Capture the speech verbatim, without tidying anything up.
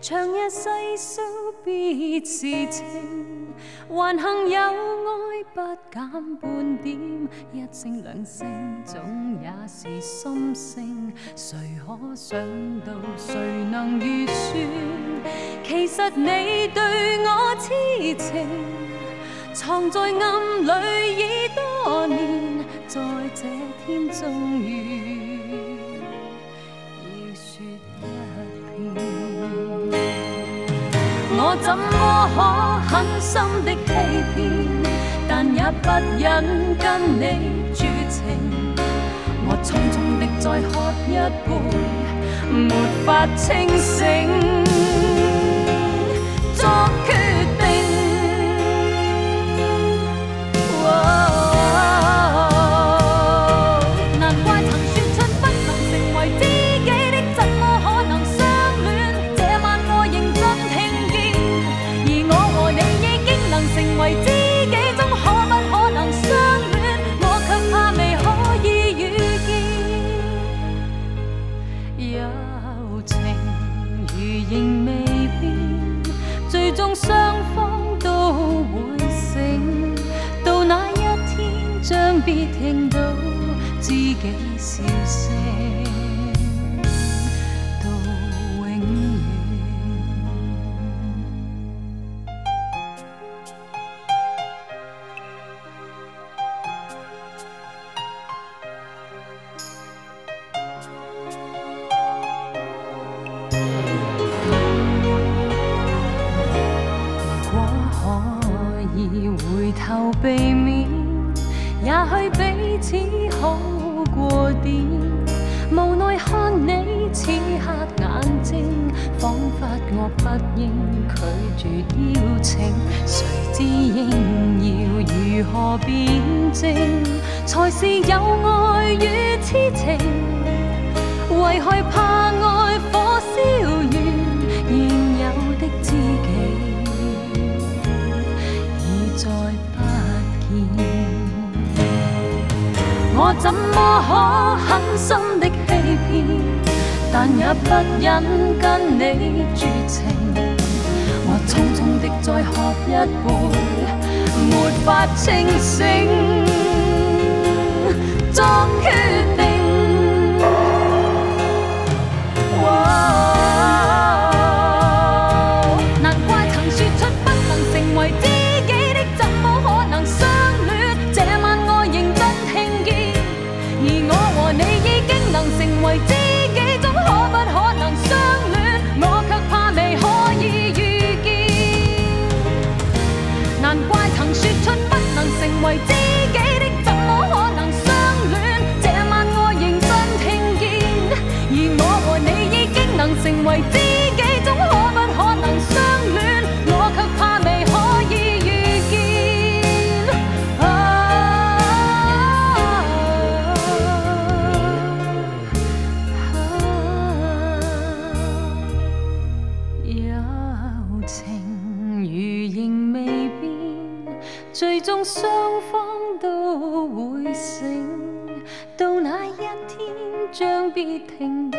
长夜细数别是情，还幸有爱不减半点，一声两声总也是心声。谁可想到，谁能预算？其实你对我痴情，藏在暗里已多年，在这天终于要说一遍。我怎么可狠心的欺骗，但也不忍跟你絕情。我匆匆的再喝一杯，沒法清醒，作決定。難怪曾說出不能成為知己的，怎麼可能相戀？這晚我認真聽見，而我和你已經能成為知己，終可不可能相戀？我卻怕未可以遇見。友情如仍未變，最終雙方都會醒。到那一天，將必聽到知己笑聲，到永遠。如果可以回頭避免，也許彼此好過點。無奈看你此刻眼睛，彷彿我不應拒絕邀請。誰知應要如何辯證，才是有愛與痴情。為害怕愛火燒完現有的知己，已再不見。我怎麼可狠心的欺騙，但也不忍跟你絕情。我匆匆的再喝一杯，沒法清醒，作決定。難怪曾說出不能成為知己的，怎麼可能相戀？這晚我認真聽見，而我和你已經能成為知己，總可不可能相戀？我卻怕未可以遇見。難怪曾說出不能成為知己的，怎麼可能相戀？這晚我認真聽見，而我和你已經能成為知己，總可不可能相戀？我卻怕未可以遇見。啊友情如仍未變，最終雙方都會醒。到那一天，將必聽到